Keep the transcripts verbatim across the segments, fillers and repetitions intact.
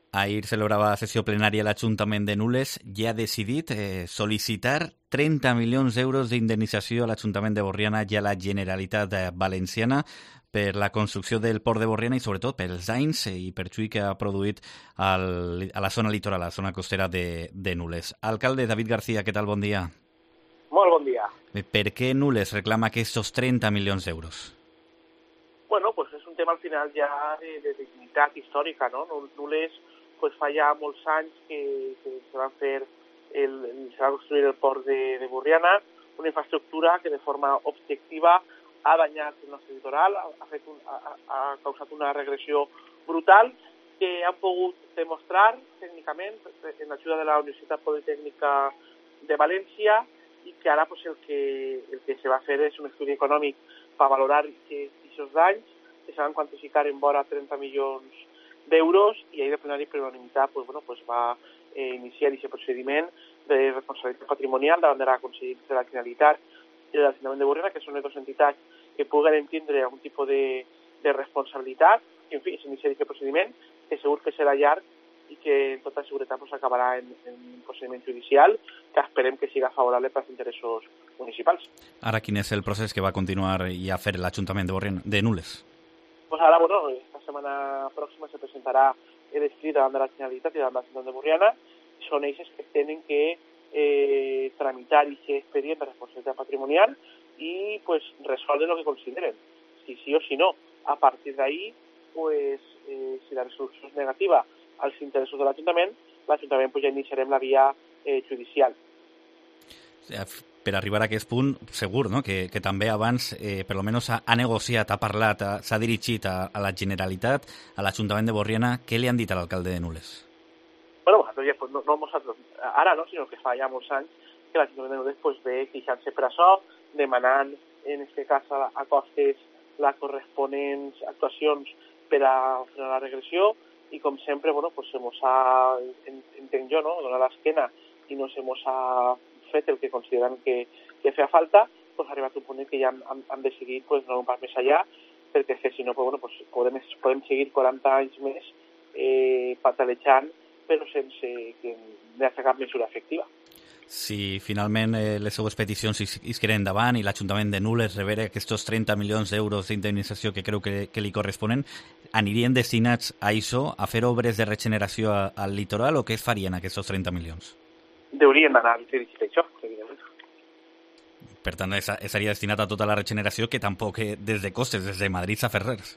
Ahir celebrava sessió plenària l'Ajuntament de Nules i ha decidit eh, sol·licitar trenta milions d'euros d'indemnització a l'Ajuntament de Borriana i a la Generalitat Valenciana per la construcció del port de Borriana i sobretot pels danys i perjuí que ha produït al, a la zona litoral, a la zona costera de, de Nules. Alcalde David García, què tal? Bon dia. Molt bon dia. Per què Nules reclama aquests trenta milions d'euros? Bueno, pues és un tema al final ja de, de dignitat històrica, no? Nules pues fa ja molts anys que, que se va fer el, se va construir el port de, de Borriana, una infraestructura que de forma objectiva ha danyat el nostre litoral, ha, fet un, ha, ha causat una regressió brutal que han pogut demostrar tècnicament en l'ajuda de la Universitat Politècnica de València i que ara pues, el, que, el que se va fer és un estudi econòmic per valorar aquests danys que se van quantificar en vora trenta milions d'euros i ahir de plenari per unanimitat pues, bueno, pues va eh, iniciar aquest procediment de responsabilitat patrimonial davant de la Conselleria de la Generalitat i de l'Ajuntament de Borriana, que són les dues entitats que puguen entendre algun tipus de, de responsabilitat. I, en fi, s'inicia aquest procediment, que segur que serà llarg i que en tota seguretat pues, acabarà en, en un procediment judicial que esperem que siga favorable per als interessos municipals. Ara, quin és el procés que va continuar i a fer l'Ajuntament de Borriana, de Nules? Pues ara, bueno, esta setmana pròxima se presentarà l'escrit davant de la Generalitat i davant de l'Ajuntament de Borriana. Són ells que tenen que eh, tramitar aquest expedient de responsabilitat patrimonial i pues, resoldre el que consideren, si sí o si no. A partir d'ahí, pues, eh, si la resolució és negativa als interessos de l'Ajuntament, l'Ajuntament pues, ja iniciarem la via eh, judicial. Per arribar a aquest punt, segur no? que, que també abans, eh, per almenys ha, ha negociat, ha parlat, s'ha dirigit a, a la Generalitat, a l'Ajuntament de Borriana. Què li han dit a l'alcalde de Nules? Bueno, ja, pues, no, no nosaltres, ara no, sinó que fa ja molts anys que l'Ajuntament de Nules pues, ve queixant-se per això, demanant, en aquest cas, a, a costes les corresponents actuacions per a frenar la regressió i, com sempre, bueno, pues, se mos ha, entenc jo, no? donar l'esquena i no se mos ha fet el que consideren que, que feia falta, pues, ha arribat un punt que ja han, han, han decidit pues, no un pas més allà, perquè és que si no pues, bueno, pues, podem, podem seguir quaranta anys més eh, patalejant, però sense que hi hagi cap mesura efectiva. Si finalment eh, les seues peticions isqueren endavant i l'Ajuntament de Nules rebera aquests trenta milions d'euros d'indemnització que creu que, que li corresponen, anirien destinats a això, a fer obres de regeneració a, al litoral, o què es farien aquests trenta milions? Deurien d'anar dirigit a això, evidentment. Per tant, seria destinat a tota la regeneració, que tampoc eh, des de costes, des de Madrid s'ha fet res.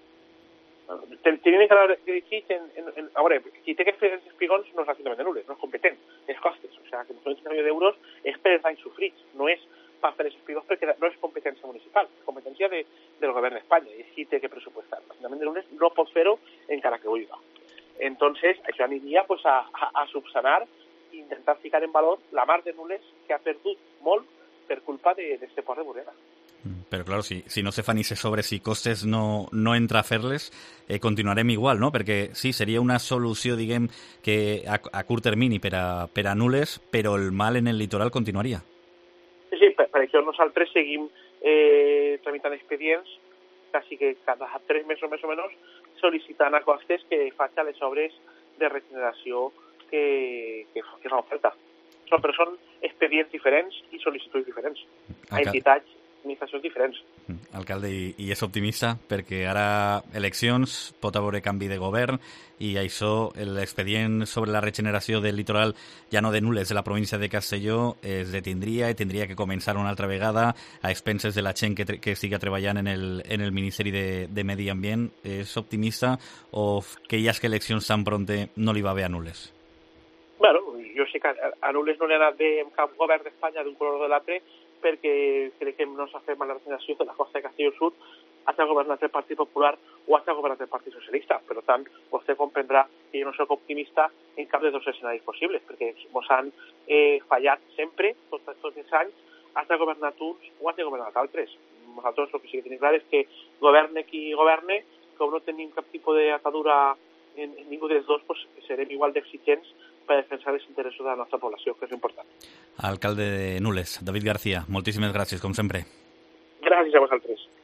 Tenien que anar dirigit en, en, en... A veure, qui té que fer els espigons no és l'Ajuntament de Nules, no és competent, és costes. O sigui, que són trenta milions d'euros és per els danys sofrits, no és per fer els espigons perquè no és competència municipal, és competència de, del govern d'Espanya i és qui té que pressupostar. L'Ajuntament de Nules no pot fer-ho encara que vulgui. Entonces, això aniria pues, a, a, a subsanar i intentar ficar en valor la mar de Nules que ha perdut molt per culpa d'aquest port de Borriana. Però, clar, si, si no se fan aquestes obres i costes no, no entra a fer-les, eh, continuarem igual, no? Perquè sí, seria una solució, diguem, que a, a curt termini per a, per a Nules, però el mal en el litoral continuaria. Sí, sí, per, per això nosaltres seguim eh, tramitant expedients, quasi que cada tres mesos més o menys, sol·licitant a costes que facin les obres de regeneració que, que, que fan falta. Són, però són expedients diferents i sol·licituds diferents a Acá. entitats, administracions diferents. Alcalde, i, i és optimista perquè ara eleccions, pot haver canvi de govern i això, l'expedient sobre la regeneració del litoral, ja no de Nules, de la província de Castelló, es detindria i tindria que començar una altra vegada a expenses de la gent que, que estigui treballant en el, en el Ministeri de, de Medi Ambient. És optimista o que ja és que eleccions tan pronte no li va bé a Nules? Bueno, jo sé que a Nules no li ha anat bé en cap govern d'Espanya d'un color o de l'altre, perquè crec que no s'ha fet mal la regeneració de la costa de Castelló Sud, hasta governat el Partit Popular o hasta governat el Partit Socialista. Per tant, vostè comprendrà que jo no soc optimista en cap de dos escenaris possibles, perquè ens han eh, fallat sempre, tots, tots els anys, hasta governat uns o hasta governat altres. Nosaltres el que sí que tenim clar és que governe qui governe, com no tenim cap tipus d'atadura en, en ningú dels dos, pues, serem igual d'exigents per defensar els interessos de la nostra població, que és important. Alcalde de Nules, David García, moltíssimes gràcies, com sempre. Gràcies a vosaltres.